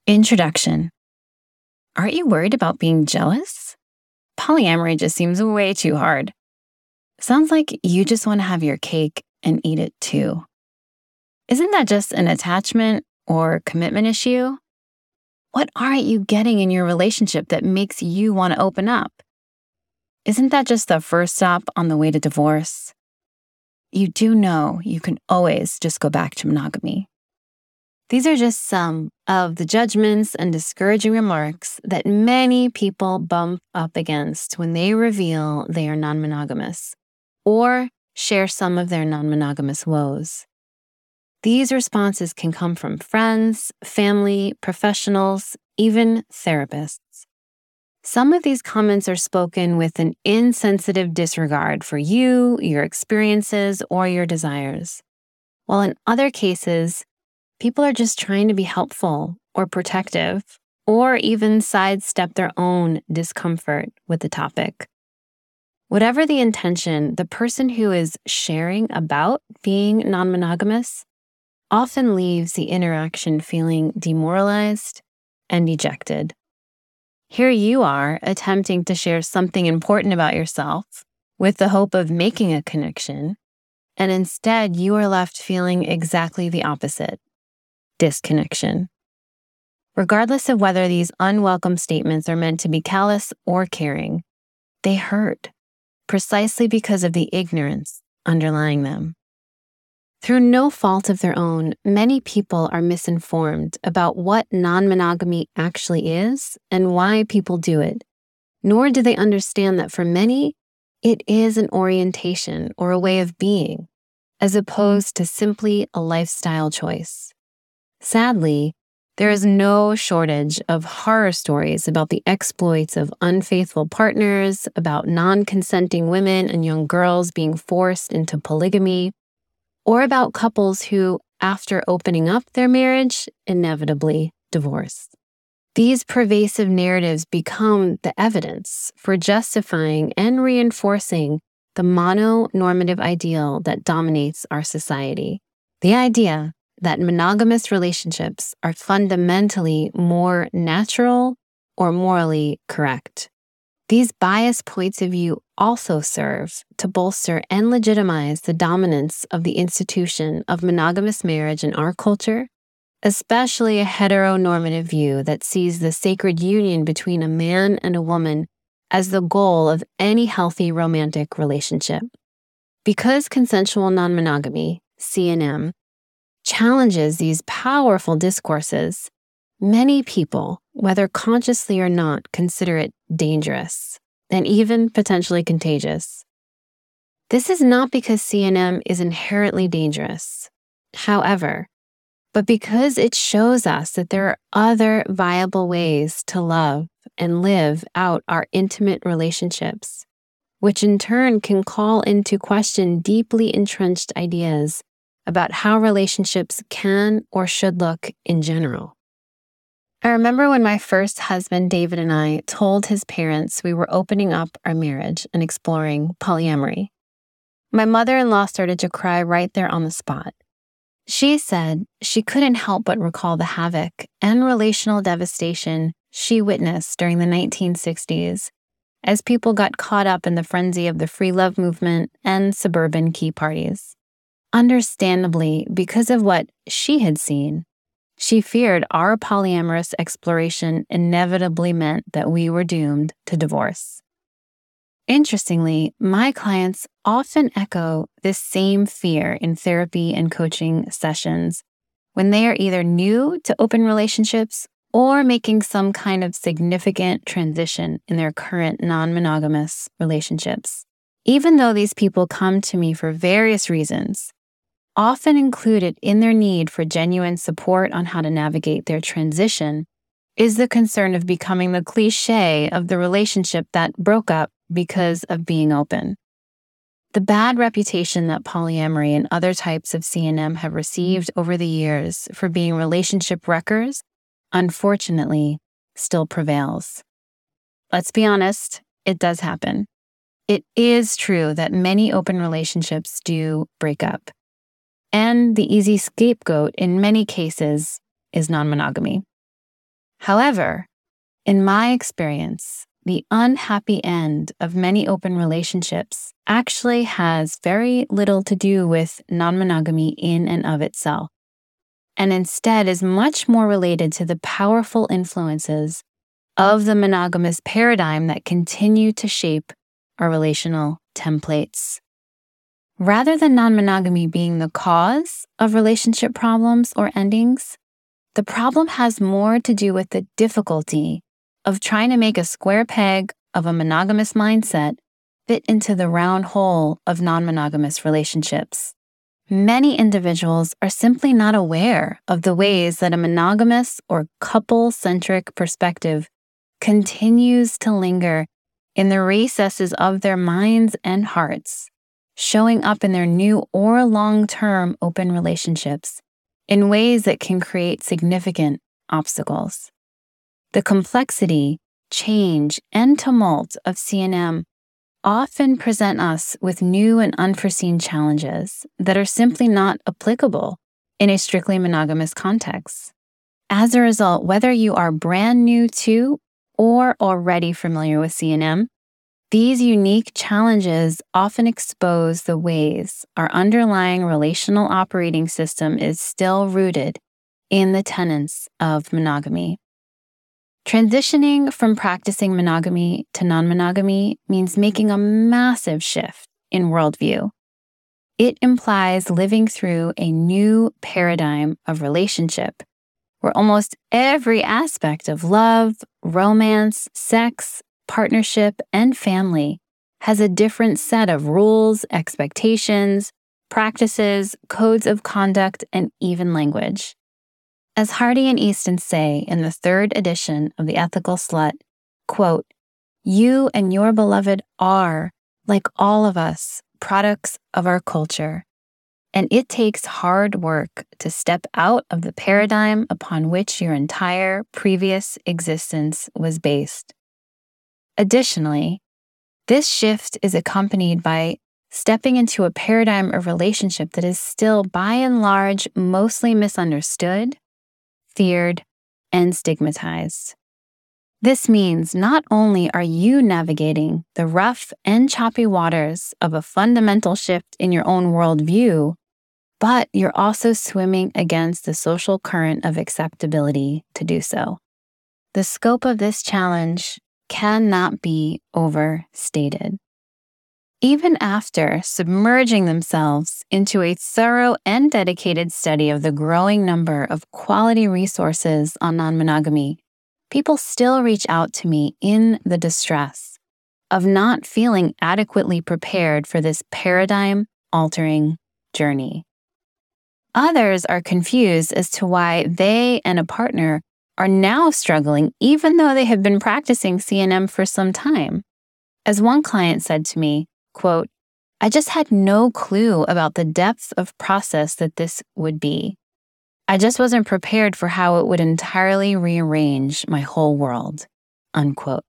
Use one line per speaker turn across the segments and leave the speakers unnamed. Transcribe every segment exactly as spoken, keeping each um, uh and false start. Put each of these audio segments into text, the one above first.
Introduction. Aren't you worried about being jealous? Polyamory just seems way too hard. Sounds like you just want to have your cake and eat it too. Isn't that just an attachment or commitment issue? What aren't you getting in your relationship that makes you want to open up? Isn't that just the first stop on the way to divorce? You do know you can always just go back to monogamy. These are just some of the judgments and discouraging remarks that many people bump up against when they reveal they are non-monogamous or share some of their non-monogamous woes. These responses can come from friends, family, professionals, even therapists. Some of these comments are spoken with an insensitive disregard for you, your experiences, or your desires, while in other cases, people are just trying to be helpful or protective, or even sidestep their own discomfort with the topic. Whatever the intention, the person who is sharing about being non-monogamous often leaves the interaction feeling demoralized and dejected. Here you are attempting to share something important about yourself with the hope of making a connection, and instead you are left feeling exactly the opposite. Disconnection. Regardless of whether these unwelcome statements are meant to be callous or caring, they hurt, precisely because of the ignorance underlying them. Through no fault of their own, many people are misinformed about what non-monogamy actually is and why people do it, nor do they understand that for many, it is an orientation or a way of being, as opposed to simply a lifestyle choice. Sadly, there is no shortage of horror stories about the exploits of unfaithful partners, about non-consenting women and young girls being forced into polygamy, or about couples who, after opening up their marriage, inevitably divorce. These pervasive narratives become the evidence for justifying and reinforcing the mononormative ideal that dominates our society. The idea that monogamous relationships are fundamentally more natural or morally correct. These biased points of view also serve to bolster and legitimize the dominance of the institution of monogamous marriage in our culture, especially a heteronormative view that sees the sacred union between a man and a woman as the goal of any healthy romantic relationship. Because consensual non-monogamy, C N M, challenges these powerful discourses, many people, whether consciously or not, consider it dangerous and even potentially contagious. This is not because C N M is inherently dangerous, however, but because it shows us that there are other viable ways to love and live out our intimate relationships, which in turn can call into question deeply entrenched ideas about how relationships can or should look in general. I remember when my first husband, David, and I told his parents we were opening up our marriage and exploring polyamory. My mother-in-law started to cry right there on the spot. She said she couldn't help but recall the havoc and relational devastation she witnessed during the nineteen sixties as people got caught up in the frenzy of the free love movement and suburban key parties. Understandably, because of what she had seen, she feared our polyamorous exploration inevitably meant that we were doomed to divorce. Interestingly, my clients often echo this same fear in therapy and coaching sessions when they are either new to open relationships or making some kind of significant transition in their current non-monogamous relationships. Even though these people come to me for various reasons, often included in their need for genuine support on how to navigate their transition is the concern of becoming the cliche of the relationship that broke up because of being open. The bad reputation that polyamory and other types of C N M have received over the years for being relationship wreckers, unfortunately, still prevails. Let's be honest, it does happen. It is true that many open relationships do break up. And the easy scapegoat in many cases is non-monogamy. However, in my experience, the unhappy end of many open relationships actually has very little to do with non-monogamy in and of itself, and instead is much more related to the powerful influences of the monogamous paradigm that continue to shape our relational templates. Rather than non-monogamy being the cause of relationship problems or endings, the problem has more to do with the difficulty of trying to make a square peg of a monogamous mindset fit into the round hole of non-monogamous relationships. Many individuals are simply not aware of the ways that a monogamous or couple-centric perspective continues to linger in the recesses of their minds and hearts, showing up in their new or long-term open relationships in ways that can create significant obstacles. The complexity, change, and tumult of C N M often present us with new and unforeseen challenges that are simply not applicable in a strictly monogamous context. As a result, whether you are brand new to or already familiar with C N M, these unique challenges often expose the ways our underlying relational operating system is still rooted in the tenets of monogamy. Transitioning from practicing monogamy to non-monogamy means making a massive shift in worldview. It implies living through a new paradigm of relationship where almost every aspect of love, romance, sex, partnership, and family has a different set of rules, expectations, practices, codes of conduct, and even language. As Hardy and Easton say in the third edition of The Ethical Slut, quote, "You and your beloved are, like all of us, products of our culture, and it takes hard work to step out of the paradigm upon which your entire previous existence was based." Additionally, this shift is accompanied by stepping into a paradigm of relationship that is still, by and large, mostly misunderstood, feared, and stigmatized. This means not only are you navigating the rough and choppy waters of a fundamental shift in your own worldview, but you're also swimming against the social current of acceptability to do so. The scope of this challenge cannot be overstated. Even after submerging themselves into a thorough and dedicated study of the growing number of quality resources on non-monogamy, people still reach out to me in the distress of not feeling adequately prepared for this paradigm-altering journey. Others are confused as to why they and a partner are now struggling even though they have been practicing C N M for some time. As one client said to me, quote, "I just had no clue about the depth of process that this would be. I just wasn't prepared for how it would entirely rearrange my whole world," unquote.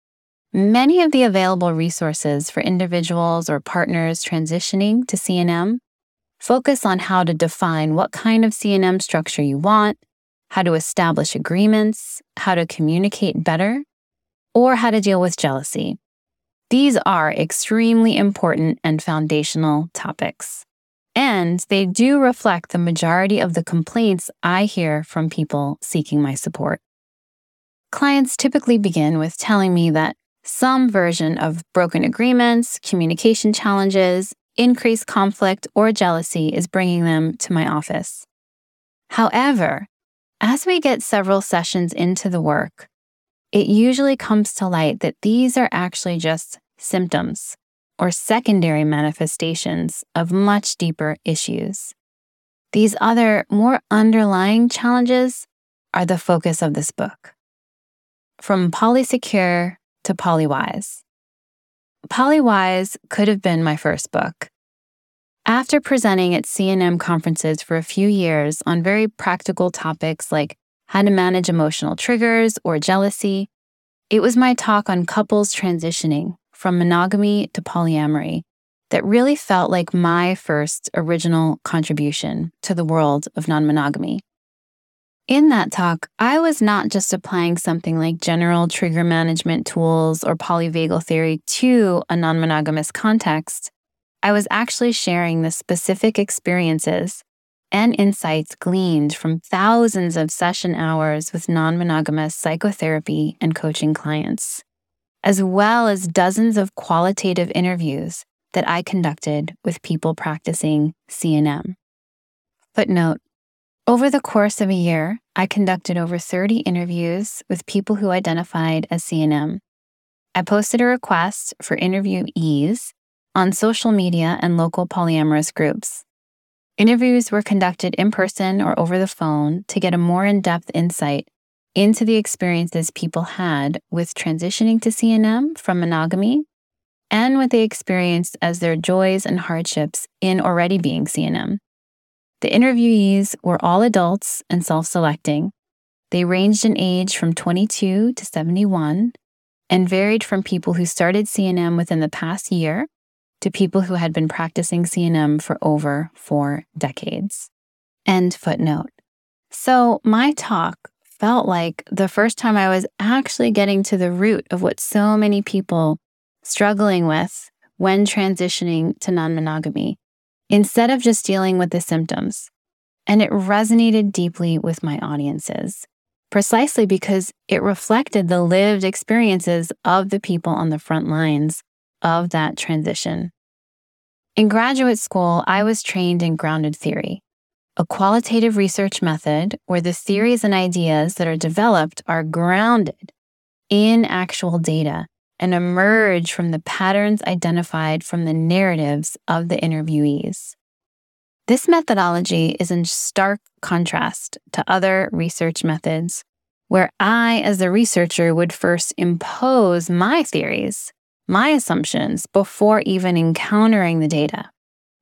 Many of the available resources for individuals or partners transitioning to C N M focus on how to define what kind of C N M structure you want, how to establish agreements, how to communicate better, or how to deal with jealousy. These are extremely important and foundational topics, and they do reflect the majority of the complaints I hear from people seeking my support. Clients typically begin with telling me that some version of broken agreements, communication challenges, increased conflict, or jealousy is bringing them to my office. However, as we get several sessions into the work, it usually comes to light that these are actually just symptoms or secondary manifestations of much deeper issues. These other, more underlying challenges are the focus of this book. From Polysecure to Polywise. Polywise could have been my first book. After presenting at C N M conferences for a few years on very practical topics like how to manage emotional triggers or jealousy, it was my talk on couples transitioning from monogamy to polyamory that really felt like my first original contribution to the world of non-monogamy. In that talk, I was not just applying something like general trigger management tools or polyvagal theory to a non-monogamous context. I was actually sharing the specific experiences and insights gleaned from thousands of session hours with non-monogamous psychotherapy and coaching clients, as well as dozens of qualitative interviews that I conducted with people practicing C N M. Footnote: over the course of a year, I conducted over thirty interviews with people who identified as C N M. I posted a request for interviewees on social media and local polyamorous groups. Interviews were conducted in person or over the phone to get a more in-depth insight into the experiences people had with transitioning to C N M from monogamy and what they experienced as their joys and hardships in already being C N M. The interviewees were all adults and self-selecting. They ranged in age from twenty-two to seventy-one and varied from people who started C N M within the past year to people who had been practicing C N M for over four decades. End footnote. So my talk felt like the first time I was actually getting to the root of what so many people struggling with when transitioning to non-monogamy, instead of just dealing with the symptoms. And it resonated deeply with my audiences, precisely because it reflected the lived experiences of the people on the front lines of that transition. In graduate school, I was trained in grounded theory, a qualitative research method where the theories and ideas that are developed are grounded in actual data and emerge from the patterns identified from the narratives of the interviewees. This methodology is in stark contrast to other research methods where I, as the researcher, would first impose my theories, my assumptions, before even encountering the data.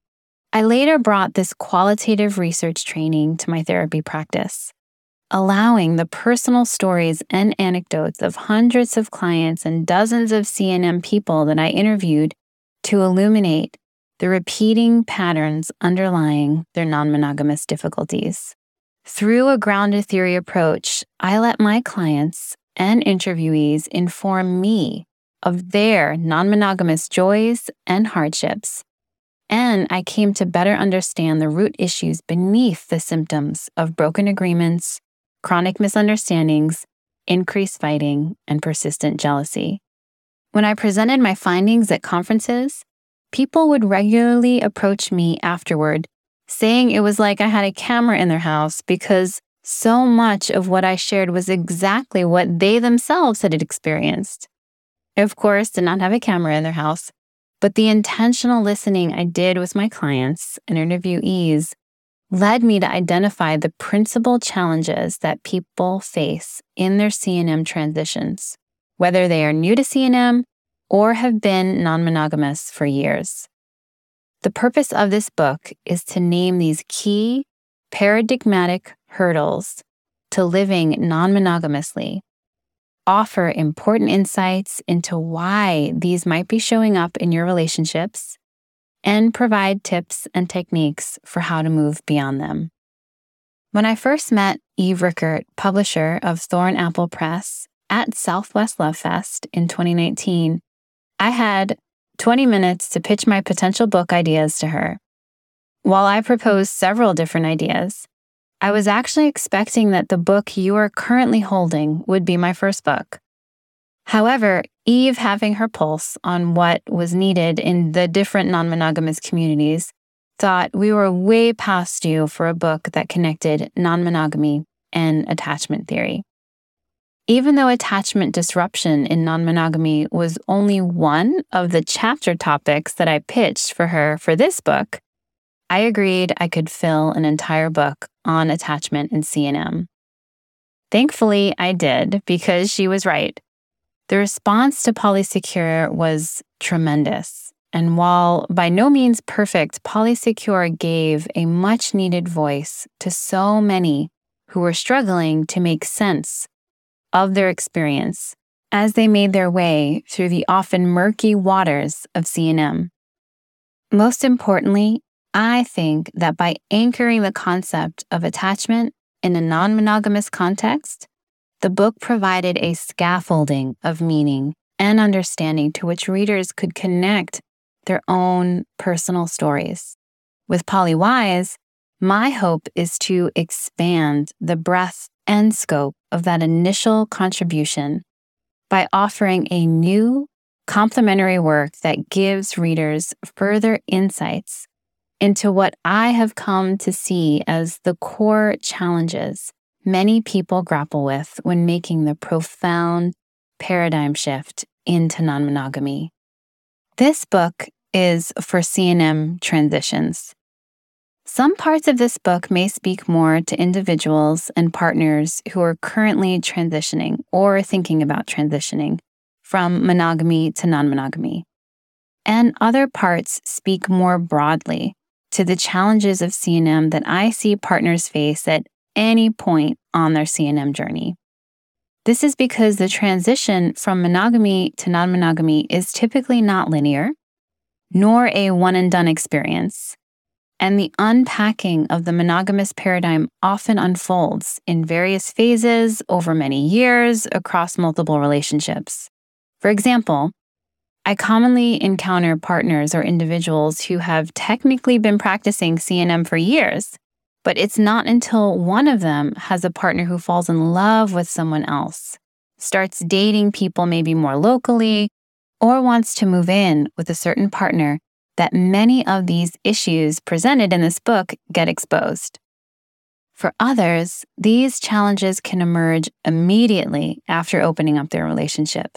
I later brought this qualitative research training to my therapy practice, allowing the personal stories and anecdotes of hundreds of clients and dozens of C N M people that I interviewed to illuminate the repeating patterns underlying their non-monogamous difficulties. Through a grounded theory approach, I let my clients and interviewees inform me of their non-monogamous joys and hardships, and I came to better understand the root issues beneath the symptoms of broken agreements, chronic misunderstandings, increased fighting, and persistent jealousy. When I presented my findings at conferences, people would regularly approach me afterward, saying it was like I had a camera in their house because so much of what I shared was exactly what they themselves had experienced. I, of course, did not have a camera in their house, but the intentional listening I did with my clients and interviewees led me to identify the principal challenges that people face in their C N M transitions, whether they are new to C N M or have been non-monogamous for years. The purpose of this book is to name these key paradigmatic hurdles to living non-monogamously, offer important insights into why these might be showing up in your relationships, and provide tips and techniques for how to move beyond them. When I first met Eve Rickert, publisher of Thorn Apple Press, at Southwest Love Fest in twenty nineteen, I had twenty minutes to pitch my potential book ideas to her. While I proposed several different ideas, I was actually expecting that the book you are currently holding would be my first book. However, Eve, having her pulse on what was needed in the different non-monogamous communities, thought we were way past due for a book that connected non-monogamy and attachment theory. Even though attachment disruption in non-monogamy was only one of the chapter topics that I pitched for her for this book, I agreed I could fill an entire book on attachment in C N M. Thankfully, I did, because she was right. The response to PolySecure was tremendous, and while by no means perfect, PolySecure gave a much-needed voice to so many who were struggling to make sense of their experience as they made their way through the often murky waters of C N M. Most importantly, I think that by anchoring the concept of attachment in a non-monogamous context, the book provided a scaffolding of meaning and understanding to which readers could connect their own personal stories. With Polywise, my hope is to expand the breadth and scope of that initial contribution by offering a new, complementary work that gives readers further insights into what I have come to see as the core challenges many people grapple with when making the profound paradigm shift into non-monogamy. This book is for C and M transitions. Some parts of this book may speak more to individuals and partners who are currently transitioning or thinking about transitioning from monogamy to non-monogamy. And other parts speak more broadly to the challenges of C and M that I see partners face at any point on their C and M journey. This is because the transition from monogamy to non-monogamy is typically not linear, nor a one-and-done experience. And the unpacking of the monogamous paradigm often unfolds in various phases over many years across multiple relationships. For example, I commonly encounter partners or individuals who have technically been practicing C and M for years, but it's not until one of them has a partner who falls in love with someone else, starts dating people maybe more locally, or wants to move in with a certain partner that many of these issues presented in this book get exposed. For others, these challenges can emerge immediately after opening up their relationship.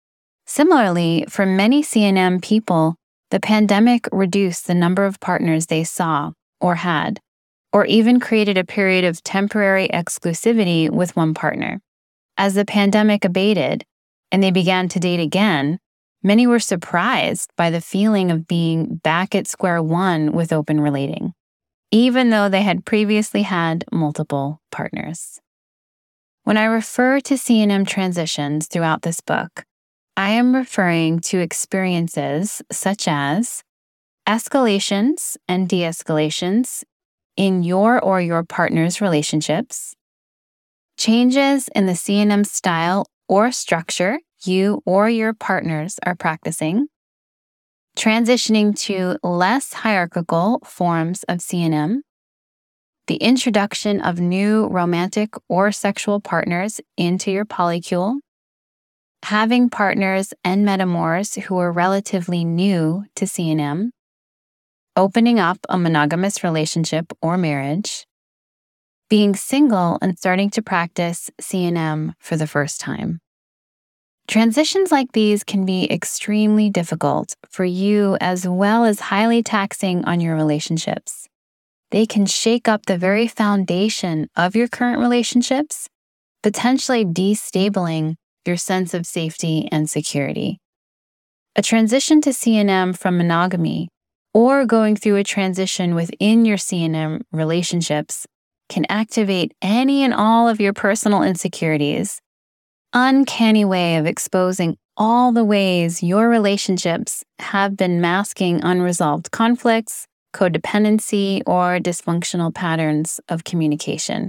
Similarly, for many C and M people, the pandemic reduced the number of partners they saw or had, or even created a period of temporary exclusivity with one partner. As the pandemic abated and they began to date again, many were surprised by the feeling of being back at square one with open relating, even though they had previously had multiple partners. When I refer to C and M transitions throughout this book, I am referring to experiences such as escalations and de-escalations in your or your partner's relationships, changes in the C and M style or structure you or your partners are practicing, transitioning to less hierarchical forms of C and M, the introduction of new romantic or sexual partners into your polycule, having partners and metamors who are relatively new to C and M, opening up a monogamous relationship or marriage, being single and starting to practice C and M for the first time. Transitions like these can be extremely difficult for you as well as highly taxing on your relationships. They can shake up the very foundation of your current relationships, potentially destabling your sense of safety and security. A transition to C and M from monogamy or going through a transition within your C and M relationships can activate any and all of your personal insecurities. Uncanny way of exposing all the ways your relationships have been masking unresolved conflicts, codependency, or dysfunctional patterns of communication.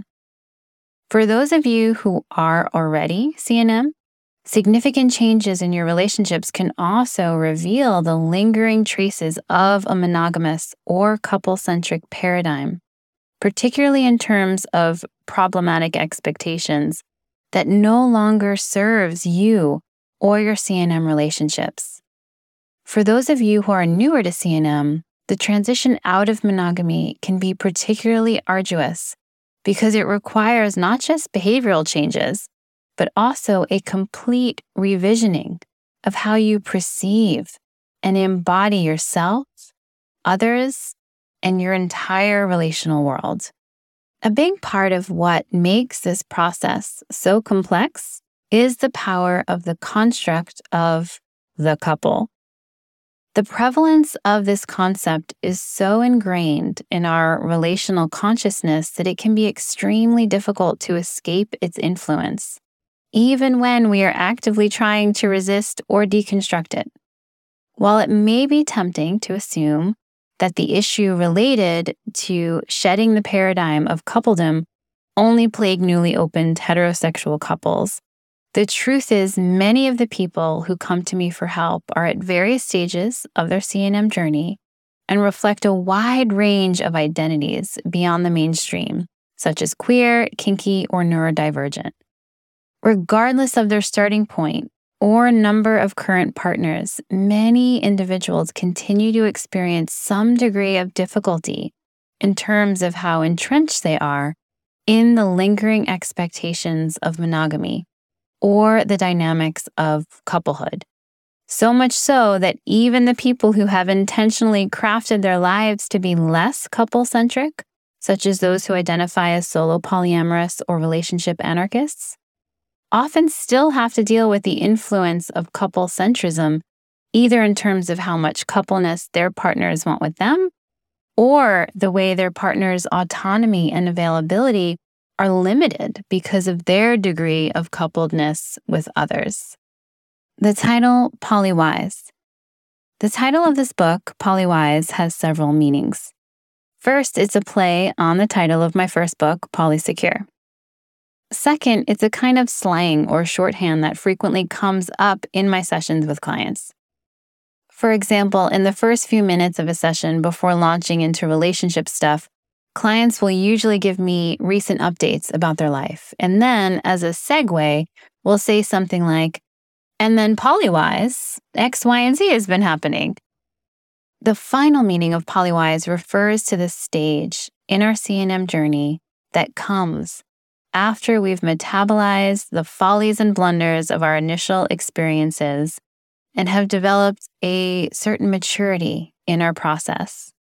For those of you who are already C and M, significant changes in your relationships can also reveal the lingering traces of a monogamous or couple-centric paradigm, particularly in terms of problematic expectations that no longer serves you or your C and M relationships. For those of you who are newer to C and M, the transition out of monogamy can be particularly arduous because it requires not just behavioral changes, but also a complete revisioning of how you perceive and embody yourself, others, and your entire relational world. A big part of what makes this process so complex is the power of the construct of the couple. The prevalence of this concept is so ingrained in our relational consciousness that it can be extremely difficult to escape its influence, even when we are actively trying to resist or deconstruct it. While it may be tempting to assume that the issue related to shedding the paradigm of coupledom only plague newly opened heterosexual couples. The truth is, many of the people who come to me for help are at various stages of their C N M journey and reflect a wide range of identities beyond the mainstream, such as queer, kinky, or neurodivergent. Regardless of their starting point or number of current partners, many individuals continue to experience some degree of difficulty in terms of how entrenched they are in the lingering expectations of monogamy or the dynamics of couplehood. So much so that even the people who have intentionally crafted their lives to be less couple-centric, such as those who identify as solo polyamorous or relationship anarchists, often still have to deal with the influence of couple-centrism, either in terms of how much coupleness their partners want with them, or the way their partner's autonomy and availability are limited because of their degree of coupledness with others. The title, Polywise. The title of this book, Polywise, has several meanings. First, it's a play on the title of my first book, Polysecure. Second, it's a kind of slang or shorthand that frequently comes up in my sessions with clients. For example, in the first few minutes of a session before launching into relationship stuff, clients will usually give me recent updates about their life. And then, as a segue, we'll say something like, and then polywise, X, Y, and Z has been happening. The final meaning of polywise refers to the stage in our C N M journey that comes after we've metabolized the follies and blunders of our initial experiences and have developed a certain maturity in our process.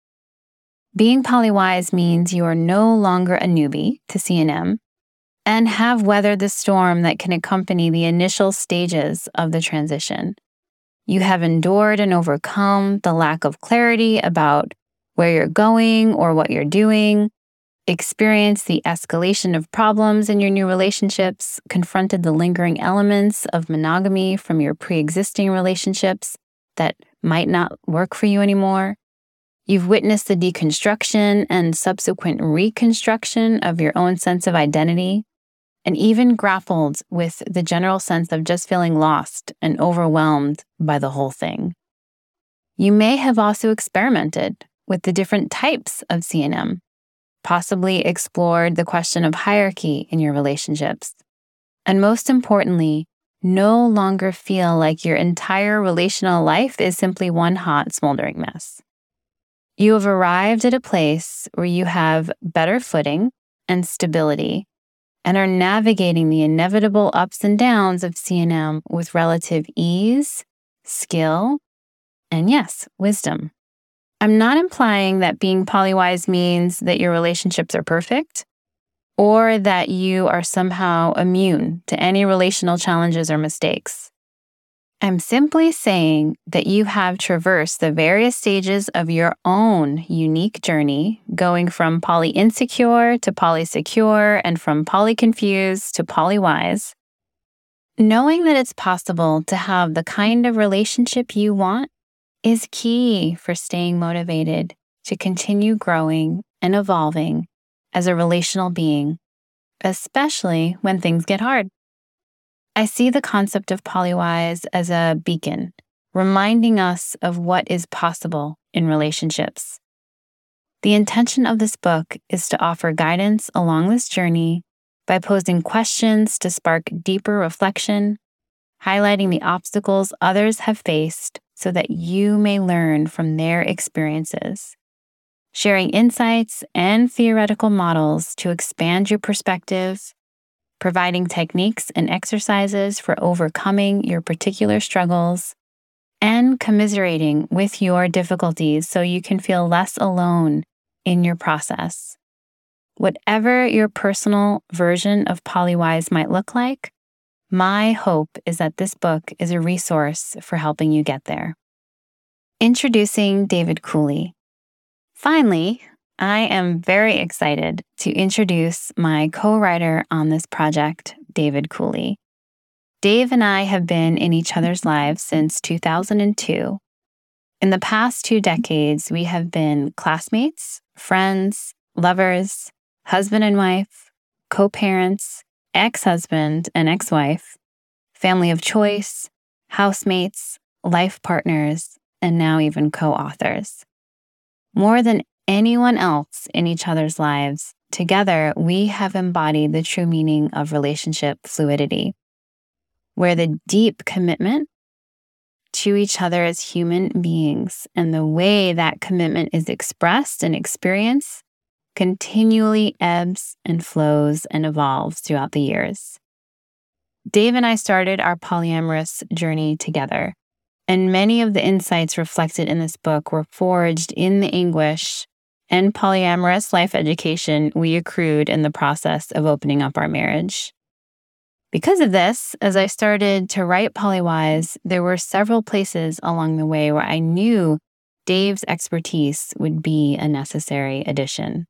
Being polywise means you are no longer a newbie to C N M and have weathered the storm that can accompany the initial stages of the transition. You have endured and overcome the lack of clarity about where you're going or what you're doing, experienced the escalation of problems in your new relationships, confronted the lingering elements of monogamy from your pre-existing relationships that might not work for you anymore. You've witnessed the deconstruction and subsequent reconstruction of your own sense of identity, and even grappled with the general sense of just feeling lost and overwhelmed by the whole thing. You may have also experimented with the different types of C N M, possibly explored the question of hierarchy in your relationships, and most importantly, no longer feel like your entire relational life is simply one hot, smoldering mess. You have arrived at a place where you have better footing and stability and are navigating the inevitable ups and downs of C N M with relative ease, skill, and yes, wisdom. I'm not implying that being polywise means that your relationships are perfect or that you are somehow immune to any relational challenges or mistakes. I'm simply saying that you have traversed the various stages of your own unique journey, going from poly-insecure to polysecure and from poly-confused to polywise. Knowing that it's possible to have the kind of relationship you want is key for staying motivated to continue growing and evolving as a relational being, especially when things get hard. I see the concept of polywise as a beacon, reminding us of what is possible in relationships. The intention of this book is to offer guidance along this journey by posing questions to spark deeper reflection, highlighting the obstacles others have faced so that you may learn from their experiences, sharing insights and theoretical models to expand your perspective, providing techniques and exercises for overcoming your particular struggles, and commiserating with your difficulties so you can feel less alone in your process. Whatever your personal version of polywise might look like, my hope is that this book is a resource for helping you get there. Introducing David Cooley. Finally, I am very excited to introduce my co-writer on this project, David Cooley. Dave and I have been in each other's lives since two thousand two. In the past two decades, we have been classmates, friends, lovers, husband and wife, co-parents, ex-husband and ex-wife, family of choice, housemates, life partners, and now even co-authors. More than anyone else in each other's lives, together we have embodied the true meaning of relationship fluidity, where the deep commitment to each other as human beings and the way that commitment is expressed and experienced continually ebbs and flows and evolves throughout the years. Dave and I started our polyamorous journey together, and many of the insights reflected in this book were forged in the anguish and polyamorous life education we accrued in the process of opening up our marriage. Because of this, as I started to write Polywise, there were several places along the way where I knew Dave's expertise would be a necessary addition.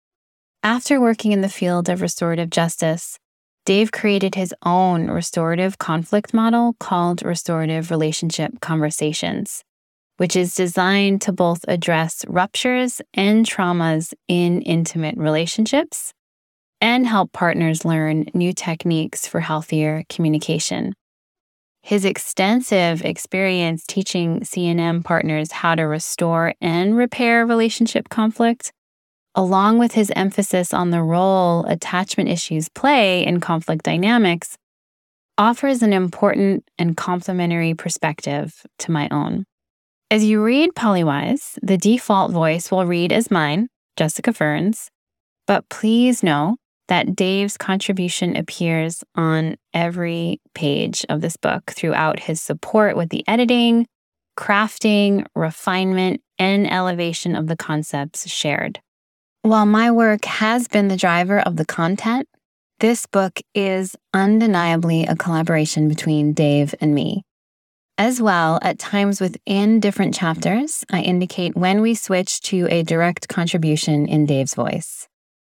After working in the field of restorative justice, Dave created his own restorative conflict model called Restorative Relationship Conversations, which is designed to both address ruptures and traumas in intimate relationships and help partners learn new techniques for healthier communication. His extensive experience teaching C and M partners how to restore and repair relationship conflict, along with his emphasis on the role attachment issues play in conflict dynamics, offers an important and complementary perspective to my own. As you read Polywise, the default voice will read as mine, Jessica Ferns, but please know that Dave's contribution appears on every page of this book throughout his support with the editing, crafting, refinement, and elevation of the concepts shared. While my work has been the driver of the content, this book is undeniably a collaboration between Dave and me. As well, at times within different chapters, I indicate when we switch to a direct contribution in Dave's voice.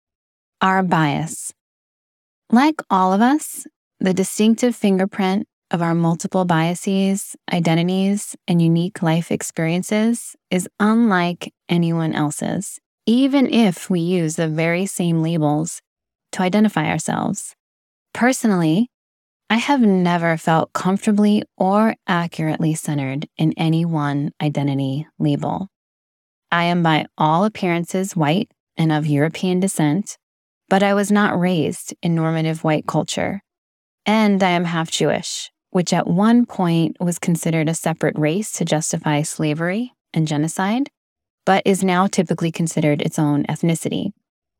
Our bias. Like all of us, the distinctive fingerprint of our multiple biases, identities, and unique life experiences is unlike anyone else's, even if we use the very same labels to identify ourselves. Personally, I have never felt comfortably or accurately centered in any one identity label. I am by all appearances white and of European descent, but I was not raised in normative white culture. And I am half Jewish, which at one point was considered a separate race to justify slavery and genocide, but is now typically considered its own ethnicity.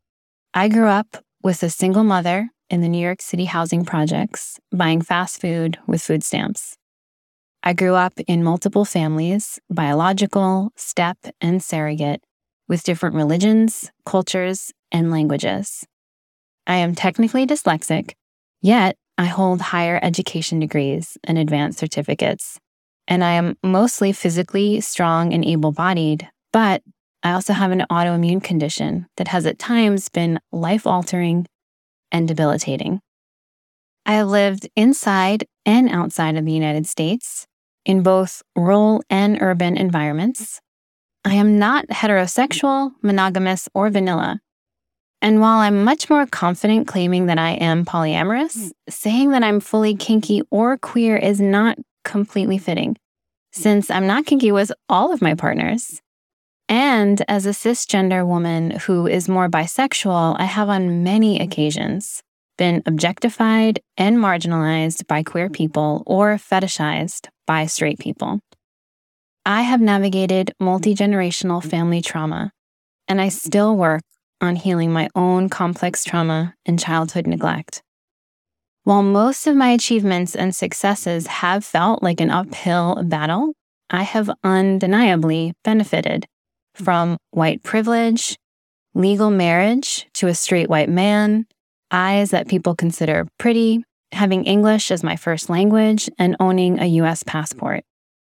I grew up with a single mother in the New York City housing projects, buying fast food with food stamps. I grew up in multiple families, biological, step, and surrogate, with different religions, cultures, and languages. I am technically dyslexic, yet I hold higher education degrees and advanced certificates, and I am mostly physically strong and able-bodied, but I also have an autoimmune condition that has at times been life-altering and debilitating. I have lived inside and outside of the United States, in both rural and urban environments. I am not heterosexual, monogamous, or vanilla. And while I'm much more confident claiming that I am polyamorous, saying that I'm fully kinky or queer is not completely fitting, since I'm not kinky with all of my partners. And as a cisgender woman who is more bisexual, I have on many occasions been objectified and marginalized by queer people or fetishized by straight people. I have navigated multi-generational family trauma, and I still work on healing my own complex trauma and childhood neglect. While most of my achievements and successes have felt like an uphill battle, I have undeniably benefited from white privilege, legal marriage to a straight white man, eyes that people consider pretty, having English as my first language, and owning a U S passport.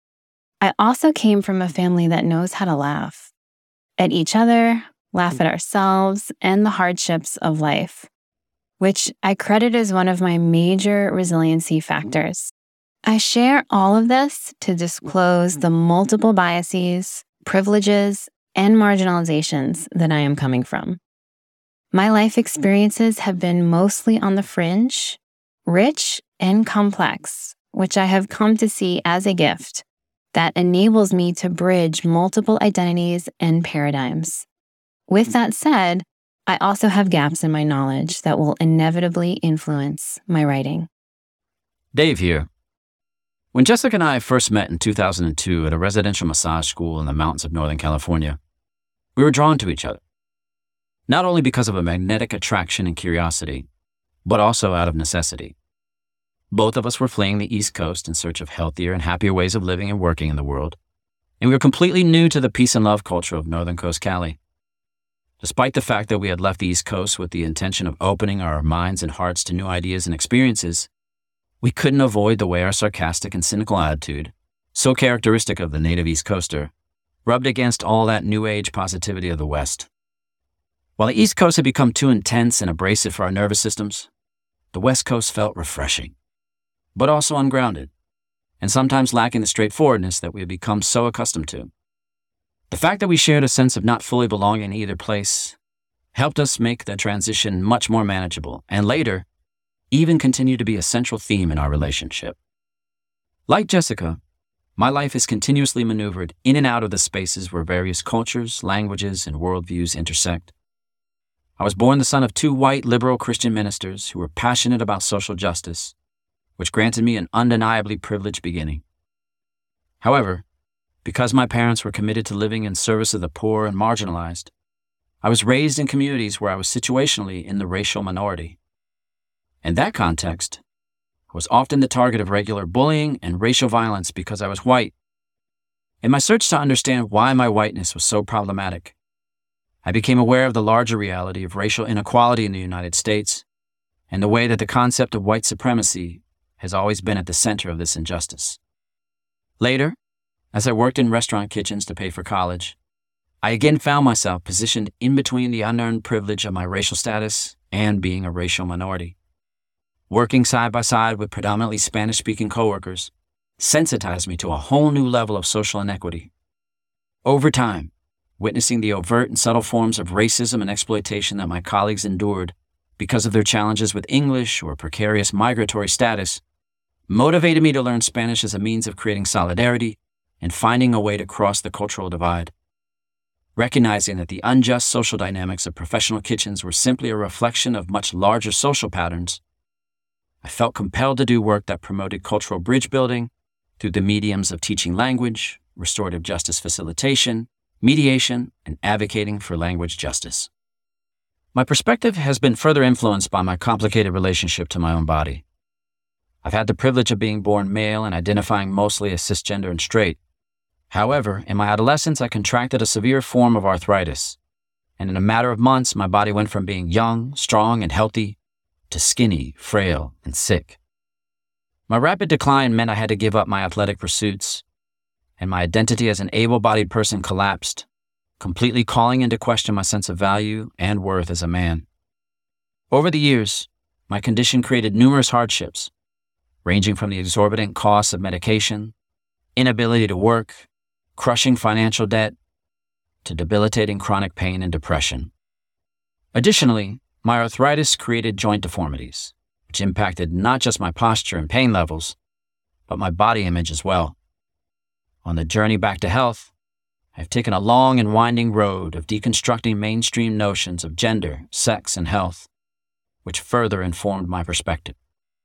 I also came from a family that knows how to laugh at each other, laugh at ourselves, and the hardships of life, which I credit as one of my major resiliency factors. I share all of this to disclose the multiple biases, privileges, and marginalizations that I am coming from. My life experiences have been mostly on the fringe, rich and complex, which I have come to see as a gift that enables me to bridge multiple identities and paradigms. With that said, I also have gaps in my knowledge that will inevitably influence my writing.
Dave here. When Jessica and I first met in two thousand two at a residential massage school in the mountains of Northern California, we were drawn to each other, not only because of a magnetic attraction and curiosity, but also out of necessity. Both of us were fleeing the East Coast in search of healthier and happier ways of living and working in the world, and we were completely new to the peace and love culture of Northern Coast Cali. Despite the fact that we had left the East Coast with the intention of opening our minds and hearts to new ideas and experiences, we couldn't avoid the way our sarcastic and cynical attitude, so characteristic of the native East Coaster, rubbed against all that new age positivity of the West. While the East Coast had become too intense and abrasive for our nervous systems, the West Coast felt refreshing, but also ungrounded, and sometimes lacking the straightforwardness that we had become so accustomed to. The fact that we shared a sense of not fully belonging in either place helped us make the transition much more manageable, and later, even continued to be a central theme in our relationship. Like Jessica, my life is continuously maneuvered in and out of the spaces where various cultures, languages, and worldviews intersect. I was born the son of two white liberal Christian ministers who were passionate about social justice, which granted me an undeniably privileged beginning. However, because my parents were committed to living in service of the poor and marginalized, I was raised in communities where I was situationally in the racial minority. In that context, I was often the target of regular bullying and racial violence because I was white. In my search to understand why my whiteness was so problematic, I became aware of the larger reality of racial inequality in the United States and the way that the concept of white supremacy has always been at the center of this injustice. Later, as I worked in restaurant kitchens to pay for college, I again found myself positioned in between the unearned privilege of my racial status and being a racial minority. Working side by side with predominantly Spanish-speaking coworkers sensitized me to a whole new level of social inequity. Over time, witnessing the overt and subtle forms of racism and exploitation that my colleagues endured because of their challenges with English or precarious migratory status motivated me to learn Spanish as a means of creating solidarity and finding a way to cross the cultural divide. Recognizing that the unjust social dynamics of professional kitchens were simply a reflection of much larger social patterns, I felt compelled to do work that promoted cultural bridge building through the mediums of teaching language, restorative justice facilitation, mediation, and advocating for language justice. My perspective has been further influenced by my complicated relationship to my own body. I've had the privilege of being born male and identifying mostly as cisgender and straight. However, in my adolescence, I contracted a severe form of arthritis, and in a matter of months, my body went from being young, strong, and healthy to skinny, frail, and sick. My rapid decline meant I had to give up my athletic pursuits, and my identity as an able-bodied person collapsed, completely calling into question my sense of value and worth as a man. Over the years, my condition created numerous hardships, ranging from the exorbitant costs of medication, inability to work, crushing financial debt, to debilitating chronic pain and depression. Additionally, my arthritis created joint deformities, which impacted not just my posture and pain levels, but my body image as well. On the journey back to health, I've taken a long and winding road of deconstructing mainstream notions of gender, sex, and health, which further informed my perspective.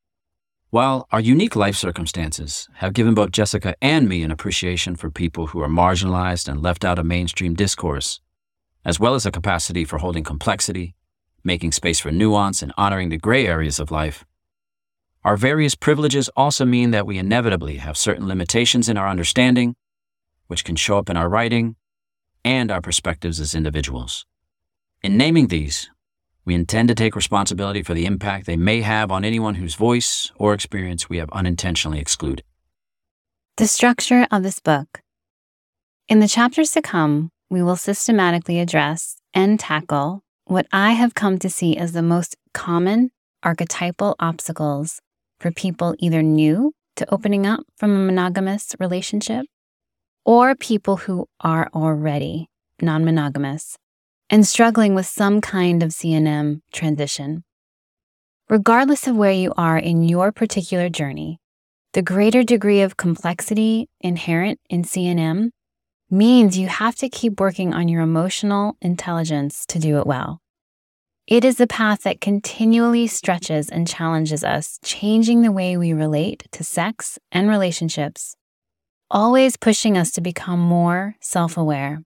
While our unique life circumstances have given both Jessica and me an appreciation for people who are marginalized and left out of mainstream discourse, as well as a capacity for holding complexity, making space for nuance, and honoring the gray areas of life, our various privileges also mean that we inevitably have certain limitations in our understanding, which can show up in our writing and our perspectives as individuals. In naming these, we intend to take responsibility for the impact they may have on anyone whose voice or experience we have unintentionally excluded.
The structure of this book. In the chapters to come, we will systematically address and tackle what I have come to see as the most common archetypal obstacles for people either new to opening up from a monogamous relationship or people who are already non-monogamous and struggling with some kind of C N M transition. Regardless of where you are in your particular journey, the greater degree of complexity inherent in C N M means you have to keep working on your emotional intelligence to do it well. It is a path that continually stretches and challenges us, changing the way we relate to sex and relationships, always pushing us to become more self-aware.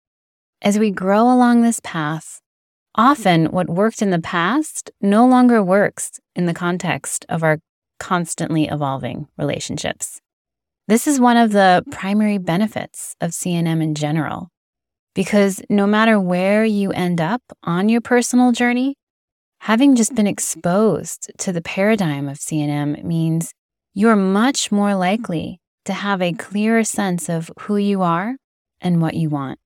As we grow along this path, often what worked in the past no longer works in the context of our constantly evolving relationships. This is one of the primary benefits of C N M in general, because no matter where you end up on your personal journey, having just been exposed to the paradigm of C N M means you're much more likely to have a clearer sense of who you are and what you want.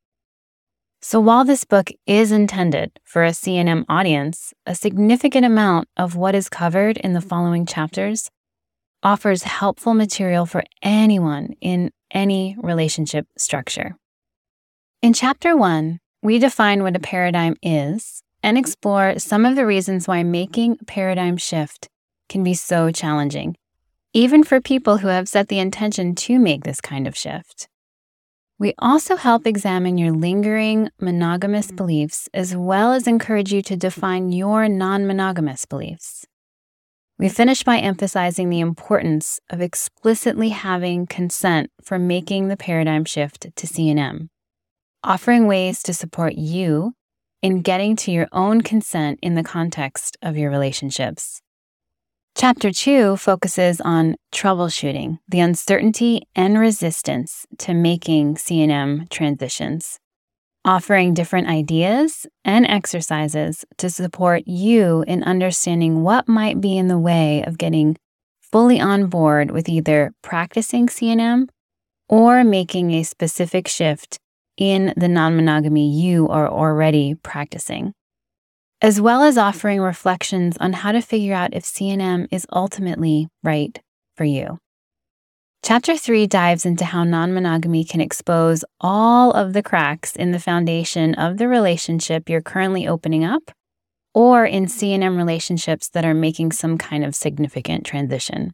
So while this book is intended for a C N M audience, a significant amount of what is covered in the following chapters offers helpful material for anyone in any relationship structure. In Chapter one, we define what a paradigm is and explore some of the reasons why making a paradigm shift can be so challenging, even for people who have set the intention to make this kind of shift. We also help examine your lingering monogamous beliefs as well as encourage you to define your non-monogamous beliefs. We finish by emphasizing the importance of explicitly having consent for making the paradigm shift to C N M, offering ways to support you in getting to your own consent in the context of your relationships. Chapter two focuses on troubleshooting the uncertainty and resistance to making C N M transitions, offering different ideas and exercises to support you in understanding what might be in the way of getting fully on board with either practicing C N M or making a specific shift in the non-monogamy you are already practicing, as well as offering reflections on how to figure out if C N M is ultimately right for you. Chapter three dives into how non-monogamy can expose all of the cracks in the foundation of the relationship you're currently opening up, or in C N M relationships that are making some kind of significant transition.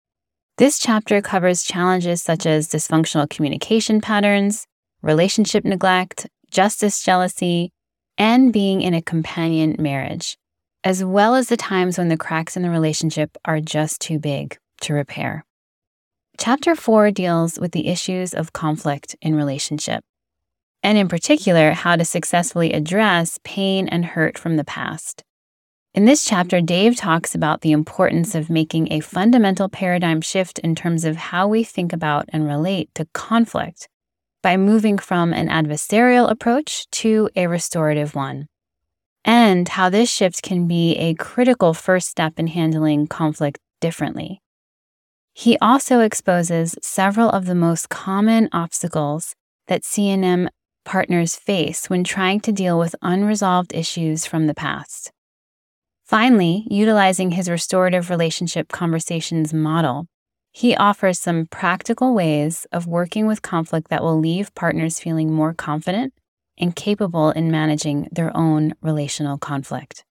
This chapter covers challenges such as dysfunctional communication patterns, relationship neglect, justice jealousy, and being in a companion marriage, as well as the times when the cracks in the relationship are just too big to repair. Chapter four deals with the issues of conflict in relationship, and in particular, how to successfully address pain and hurt from the past. In this chapter, Dave talks about the importance of making a fundamental paradigm shift in terms of how we think about and relate to conflict by moving from an adversarial approach to a restorative one, and how this shift can be a critical first step in handling conflict differently. He also exposes several of the most common obstacles that C N M partners face when trying to deal with unresolved issues from the past. Finally, utilizing his restorative relationship conversations model, he offers some practical ways of working with conflict that will leave partners feeling more confident and capable in managing their own relational conflict.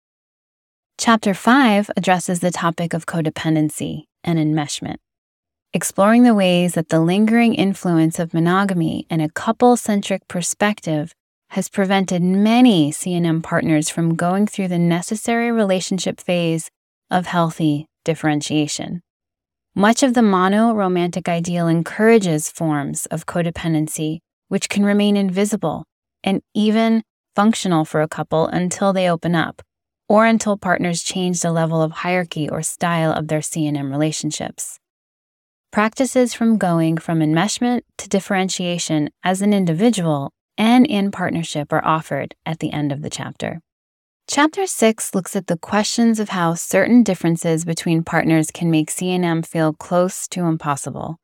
Chapter five addresses the topic of codependency and enmeshment, exploring the ways that the lingering influence of monogamy and a couple-centric perspective has prevented many C N M partners from going through the necessary relationship phase of healthy differentiation. Much of the mono-romantic ideal encourages forms of codependency, which can remain invisible and even functional for a couple until they open up, or until partners change the level of hierarchy or style of their C N M relationships. Practices from going from enmeshment to differentiation as an individual and in partnership are offered at the end of the chapter. Chapter six looks at the questions of how certain differences between partners can make C N M feel close to impossible,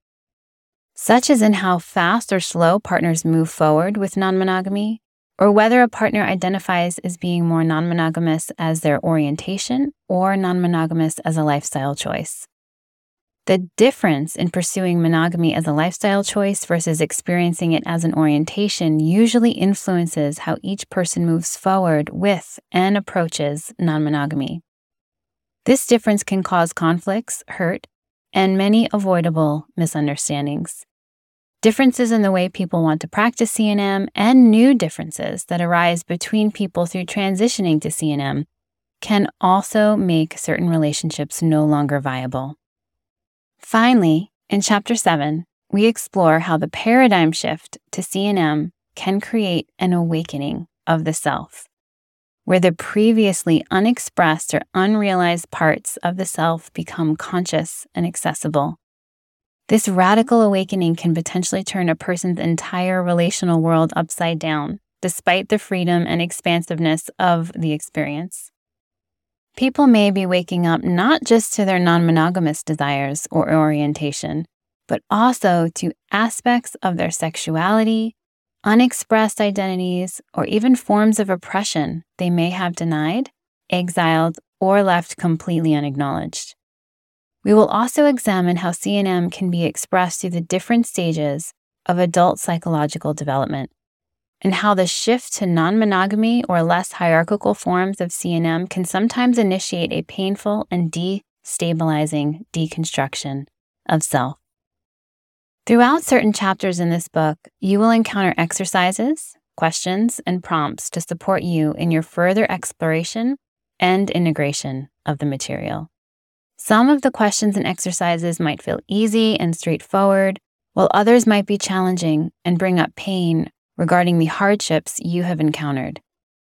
such as in how fast or slow partners move forward with non-monogamy, or whether a partner identifies as being more non-monogamous as their orientation or non-monogamous as a lifestyle choice. The difference in pursuing monogamy as a lifestyle choice versus experiencing it as an orientation usually influences how each person moves forward with and approaches non-monogamy. This difference can cause conflicts, hurt, and many avoidable misunderstandings. Differences in the way people want to practice C N M and new differences that arise between people through transitioning to C N M can also make certain relationships no longer viable. Finally, in Chapter seven, we explore how the paradigm shift to C N M can create an awakening of the self, where the previously unexpressed or unrealized parts of the self become conscious and accessible. This radical awakening can potentially turn a person's entire relational world upside down, despite the freedom and expansiveness of the experience. People may be waking up not just to their non-monogamous desires or orientation, but also to aspects of their sexuality, unexpressed identities, or even forms of oppression they may have denied, exiled, or left completely unacknowledged. We will also examine how C N M can be expressed through the different stages of adult psychological development, and how the shift to non-monogamy or less hierarchical forms of C N M can sometimes initiate a painful and destabilizing deconstruction of self. Throughout certain chapters in this book, you will encounter exercises, questions, and prompts to support you in your further exploration and integration of the material. Some of the questions and exercises might feel easy and straightforward, while others might be challenging and bring up pain regarding the hardships you have encountered.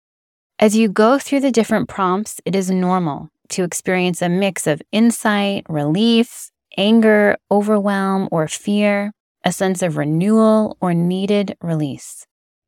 As you go through the different prompts, it is normal to experience a mix of insight, relief, anger, overwhelm, or fear, a sense of renewal or needed release.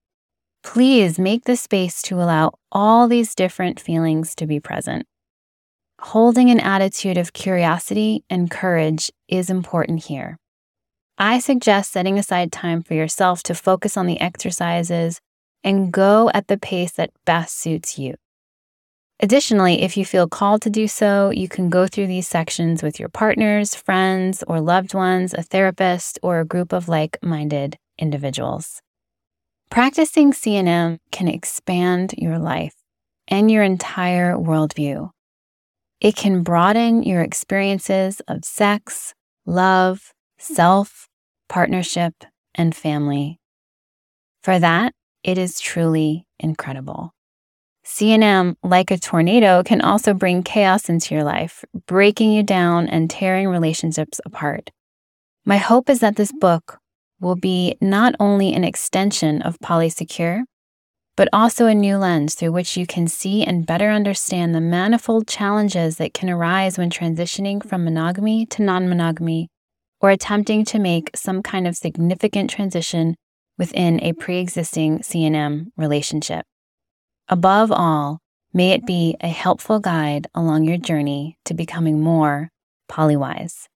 Please make the space to allow all these different feelings to be present. Holding an attitude of curiosity and courage is important here. I suggest setting aside time for yourself to focus on the exercises and go at the pace that best suits you. Additionally, if you feel called to do so, you can go through these sections with your partners, friends, or loved ones, a therapist, or a group of like-minded individuals. Practicing C N M can expand your life and your entire worldview. It can broaden your experiences of sex, love, self, partnership, and family. For that, it is truly incredible. C N M, like a tornado, can also bring chaos into your life, breaking you down and tearing relationships apart. My hope is that this book will be not only an extension of Polysecure, but also a new lens through which you can see and better understand the manifold challenges that can arise when transitioning from monogamy to non-monogamy, or attempting to make some kind of significant transition within a pre-existing C N M relationship. Above all, may it be a helpful guide along your journey to becoming more polywise.